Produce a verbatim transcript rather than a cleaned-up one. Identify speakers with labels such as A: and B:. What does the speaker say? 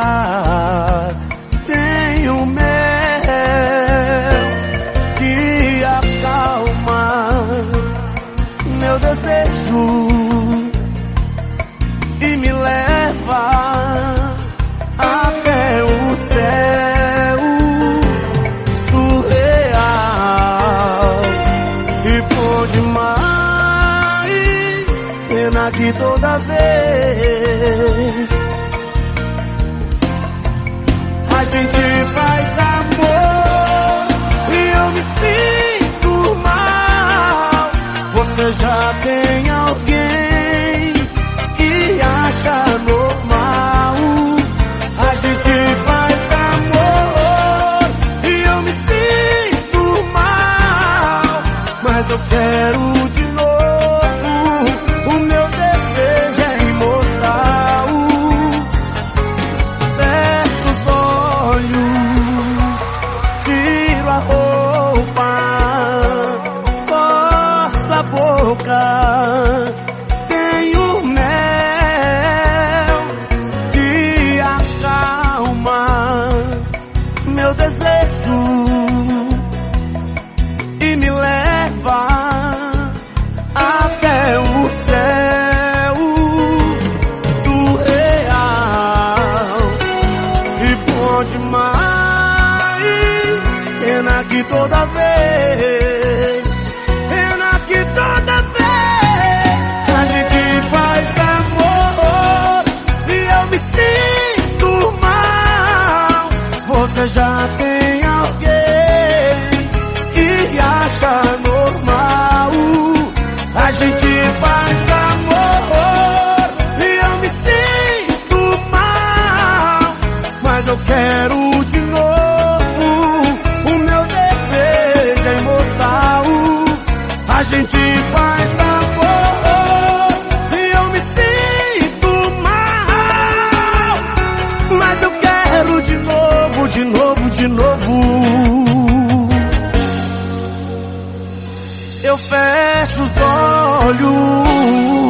A: tem o mel que acalma meu desejo e me leva até o céu surreal. E bom demais, pena que toda vez a gente faz amor e eu me sinto mal. Você já tem alguém que acha normal. A gente faz amor e eu me sinto mal, mas eu quero de novo. O meu desejo é imortal. Fecho os olhos, tiro a roupa, coço a boca. Tenho mel que acalma meu desejo e me leva até o céu surreal. E bom demais, pena que toda vez, pena que toda vez a gente faz amor e eu me sinto mal. Você já tem alguém que acha normal. A gente faz amor e eu me sinto mal, mas eu quero de novo. O meu desejo é imortal. A gente faz amor e eu me sinto mal, mas eu quero de novo, de novo, de novo. Eu fecho os olhos,